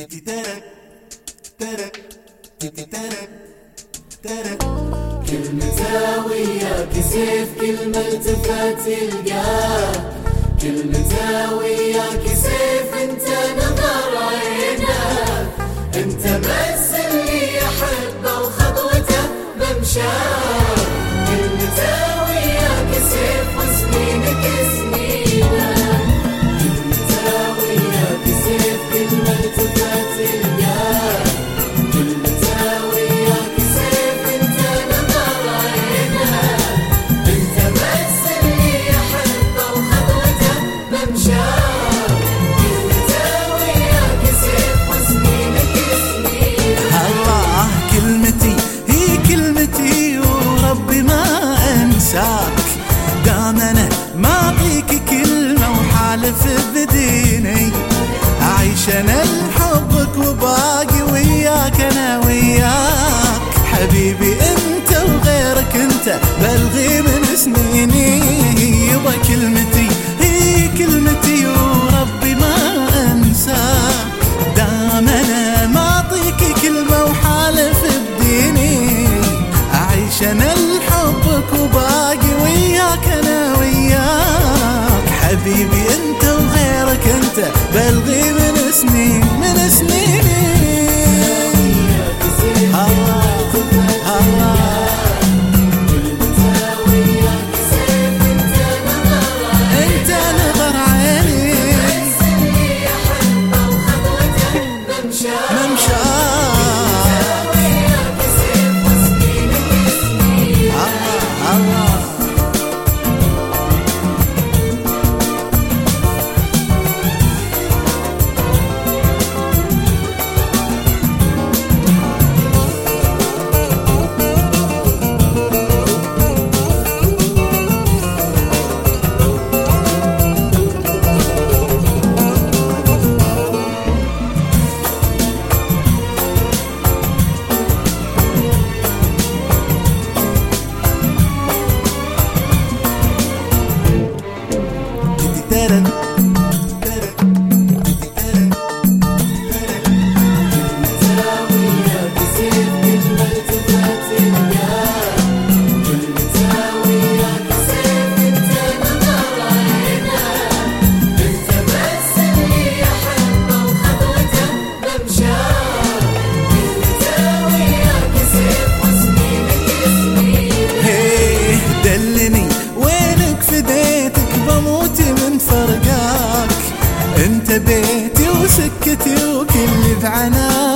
كلمة وياك سيف، كلمة التفت يلقاك. كلمة وياك سيف، انت نظر عينك، انت بس اللي احبه وخطوته بمشاك. كلمة وياك سيف وسنينك سنينك. كلمة وياك سيف، كلمة التفت يلقاك. كلمة وياك سيف، انت نظر عينك، انت بس اللي احبه وخطوته بمشاك. كلمة وياك سيف وسنينك سنينك. الله كلمتي هي كلمتي وربي ما انساك. دام انا ما اعطيك كلمة وحالف بديني، اعيش انا لحبك وباقي وياك انا وياك. حبيبي انت وغيرك انت بلغي من سنيني. يبا كلمتي هي كلمتي وربي ما انساك. دام انا ما اعطيك كلمة وحالف بديني، اعيش انا لحبك وباقي وياك انا وياك. حبيبي انت وغيرك انت بلغي من سنين من سنيني. انت نظر عيني ممشاك. الله انت بيتي وسكتي وكل بعناك.